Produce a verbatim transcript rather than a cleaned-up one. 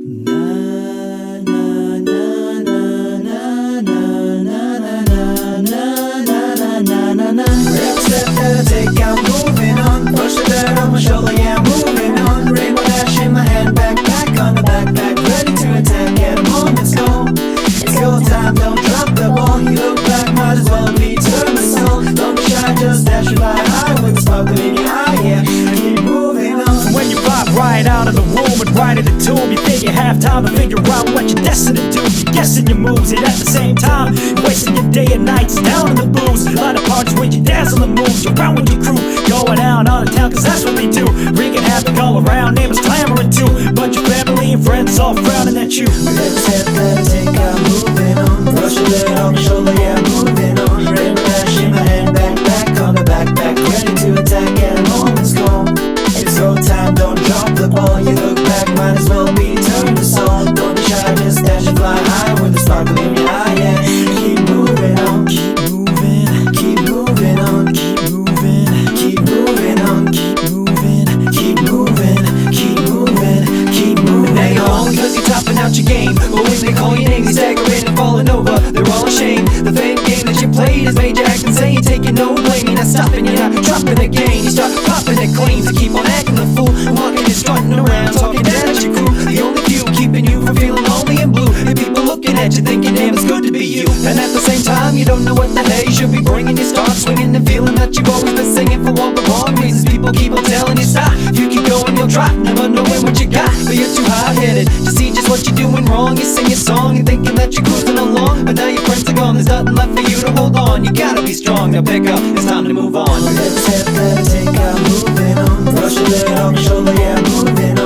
Every step that I take, I'm moving on. Push the dirt on my shoulder, yeah, I'm moving on. Rainbow dash in my hand, backpack on the backpack, ready to attack. Get 'em on, let's go. It's go time, don't drop the ball. You look back, might as well be turn the song. Don't be shy, just dash it by high with the sparkle in your eye, yeah. Keep moving on. When you pop right out of the womb and right in the tomb, you think you have time to figure out what you're destined to do. You're guessing your moves, and at the same time, you're wasting your day and nights down in the booze. Line of parties when you dance on the moves, you're around with your crew, going out on the town, cause that's what they do. Wreaking havoc all around, neighbors clamoring too. But your family and friends all frowning at you. Every step that I take, I'm moving on. Brush the dirt on my shoulder, yeah, I'm moving on. Rainbow dash in my hand, backpack on the backpack, ready to attack. Get 'em on, let's go. It's go time, don't drop the ball. You look back, might as well be turn the song. Don't be shy, just dash and fly high with the sparkle in your eye, yeah. Keep moving on, Keep moving, keep moving on, keep moving, keep moving on, keep moving. keep moving, keep moving, keep moving. Now you're on cause you're topping out your game, but when they call your name, you're staggering and falling over. They're all ashamed. The fake game that you played has made you act insane. Taking no blame, you're not stopping, you're not dropping the game. You start popping at claims to keep on acting the fool, and walking and strutting around, talking down at your crew. The only few keeping you from feeling lonely and blue, and people looking at you thinking, damn, it's good to be you. And at the same time, you don't know what the hell you should be bringing. You start swinging and feeling that you've always been singing for all the wrong reasons. People keep on telling you stop, you keep going, you'll drop, never knowing what you got. But you're too hot-headed to see just what you're doing wrong. You sing your song and thinking that you're cruising along, but now your friends are gone, there's nothing left for you to hold on. You gotta be strong, now pick up, it's time to move on. Every step that I take, I'm moving on. Brush the dirt on my shoulder, yeah, I'm moving on.